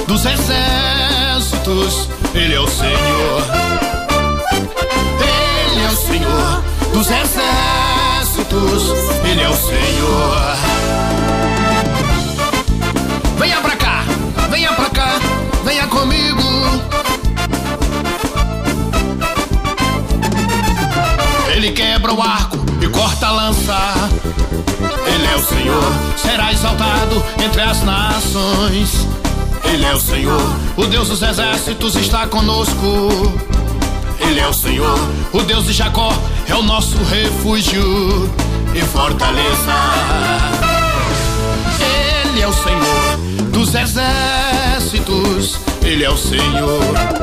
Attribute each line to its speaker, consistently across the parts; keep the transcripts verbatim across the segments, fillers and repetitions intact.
Speaker 1: dos exércitos, Ele é o Senhor. Ele é o Senhor dos exércitos, Ele é o Senhor. Venha pra cá, venha pra cá, venha comigo. Ele quebra o arco e corta a lança. Ele é o Senhor, será exaltado entre as nações. Ele é o Senhor, o Deus dos exércitos está conosco. Ele é o Senhor, o Deus de Jacó é o nosso refúgio e fortaleza. Ele é o Senhor dos exércitos, Ele é o Senhor.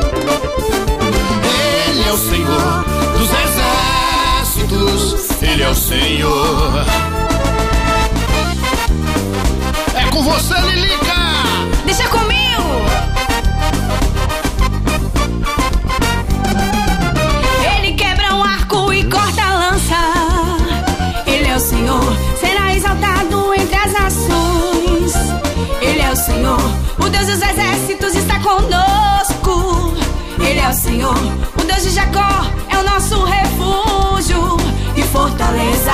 Speaker 1: Ele é o Senhor dos exércitos, Ele é o Senhor. É com você, Lilica!
Speaker 2: Deixa comigo! Ele quebra um arco e corta a lança. Ele é o Senhor, será exaltado entre as nações. Ele é o Senhor, o Deus dos exércitos está conosco. Ele é o Senhor, o Deus de Jacó é o nosso refúgio e fortaleza.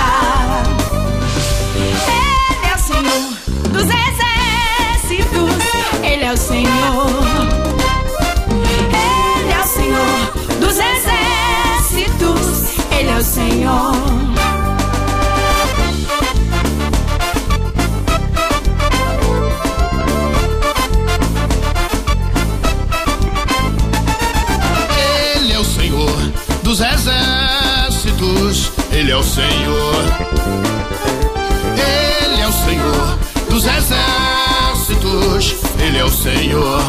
Speaker 2: Ele é o Senhor dos exércitos, Ele é o Senhor. Ele é o Senhor dos exércitos, Ele é o Senhor.
Speaker 1: Ele é o Senhor dos exércitos, Ele é o Senhor. Ele é o Senhor dos exércitos, Ele é o Senhor.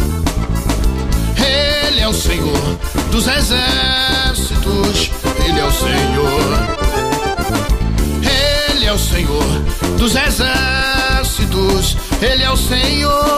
Speaker 1: Ele é o Senhor dos exércitos, Ele é o Senhor. Ele é o Senhor dos exércitos, Ele é o Senhor.